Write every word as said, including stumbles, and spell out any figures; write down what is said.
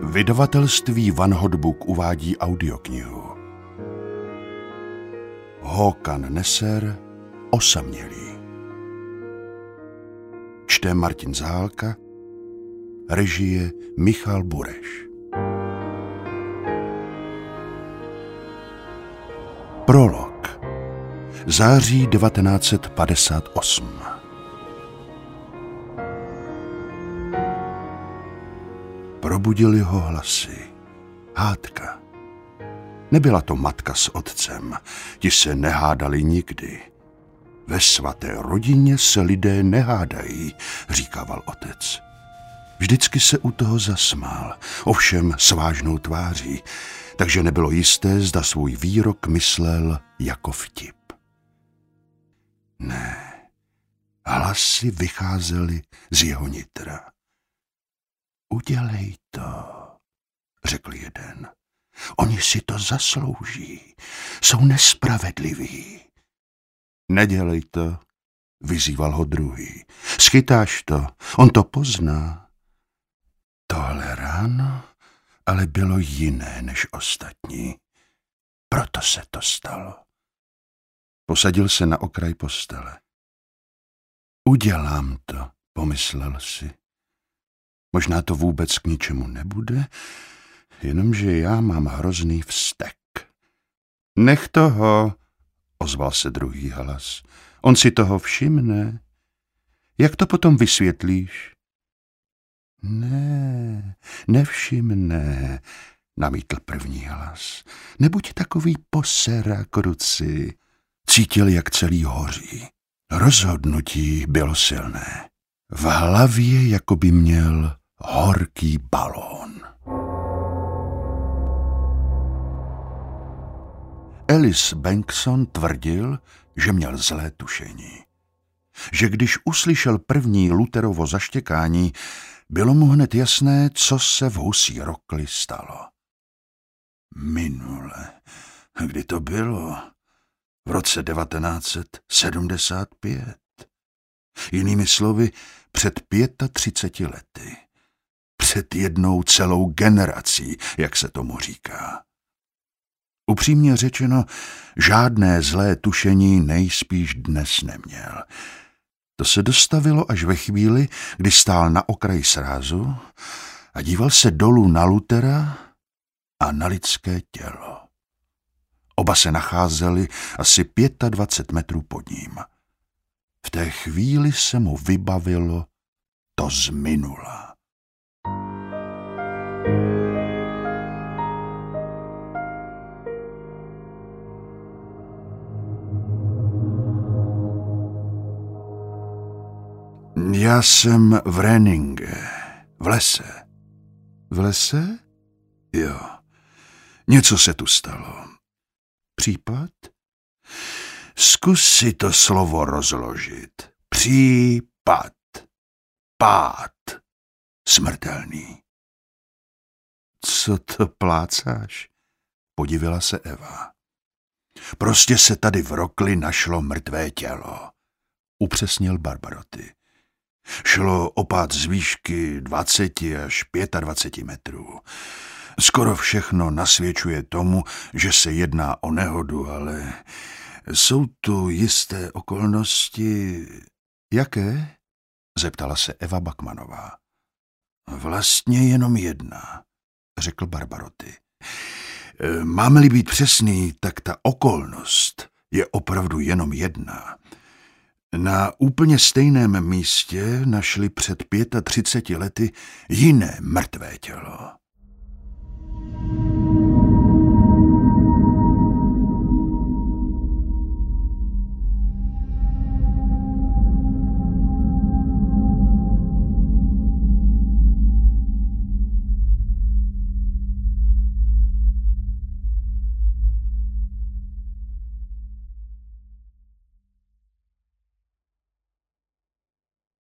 Vydavatelství Van Hotbook uvádí audioknihu Håkan Nesser, Osamělý. Čte Martin Zahálka, režie Michal Bureš. Prolog. Září devatenáct set padesát osm. Probudili ho hlasy. Hádka. Nebyla to matka s otcem, ti se nehádali nikdy. Ve svaté rodině se lidé nehádají, říkával otec. Vždycky se u toho zasmál, ovšem s vážnou tváří, takže nebylo jisté, zda svůj výrok myslel jako vtip. Ne, hlasy vycházely z jeho nitra. Udělej to, řekl jeden. Oni si to zaslouží, jsou nespravedliví. Nedělej to, vyzýval ho druhý. Schytáš to, on to pozná. Tohle ráno ale bylo jiné než ostatní. Proto se to stalo. Posadil se na okraj postele. Udělám to, pomyslel si. Možná to vůbec k ničemu nebude, jenomže já mám hrozný vztek. Nech toho, ozval se druhý hlas. On si toho všimne. Jak to potom vysvětlíš? Ne, nevšimne, namítl první hlas. Nebuď takový posera, kruci. Cítil, jak celý hoří. Rozhodnutí bylo silné. V hlavě jako by měl horký balón. Ellis Bankson tvrdil, že měl zlé tušení. Že když uslyšel první Lutherovo zaštěkání, bylo mu hned jasné, co se v Husí rokli stalo. Minule, kdy to bylo? V roce devatenáct set sedmdesát pět. Jinými slovy, před třiceti pěti lety. Před jednou celou generací, jak se tomu říká. Upřímně řečeno, žádné zlé tušení nejspíš dnes neměl. To se dostavilo až ve chvíli, kdy stál na okraji srázu a díval se dolů na Luthera a na lidské tělo. Oba se nacházeli asi dvacet pět metrů pod ním. V té chvíli se mu vybavilo to z minula. Já jsem v Renninge, v lese. V lese? Jo. Něco se tu stalo. Případ? Zkus si to slovo rozložit. Případ. Pád. Smrtelný. Co to plácáš? Podivila se Eva. Prostě se tady v rokli našlo mrtvé tělo. Upřesnil Barbaroty. Šlo o pád z výšky dvacet až dvacet pět metrů. Skoro všechno nasvědčuje tomu, že se jedná o nehodu, ale jsou tu jisté okolnosti. Jaké? Zeptala se Eva Bakmanová. Vlastně jenom jedna, řekl Barbaroty. Máme-li být přesný, tak ta okolnost je opravdu jenom jedna. Na úplně stejném místě našli před třiceti pěti lety jiné mrtvé tělo.